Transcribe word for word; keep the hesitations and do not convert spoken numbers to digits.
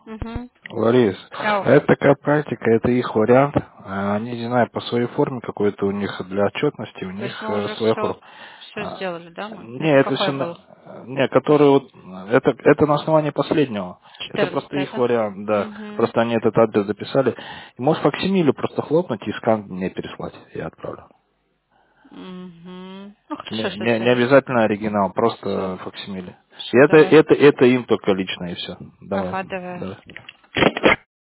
Угу. Ларис, Ау. это такая практика, это их вариант. А Они, не знаю, по своей форме какой-то у них для отчетности, у То есть них мы э, уже своя все, форма. все А, сделали, да, мы? Не, Это это все, какой был? не, который вот, это, это на основании последнего. Это просто четырнадцатый, их да? вариант, да. Угу. Просто они этот адрес записали. И можешь факсимиле просто хлопнуть и скан мне переслать, я отправлю. Угу. Ну хорошо, Не, сейчас не, не сделаю. обязательно оригинал, Все. просто факсимиле. И Все, это, давай. это, это им только лично, и все. Давай, Ага, давай. давай.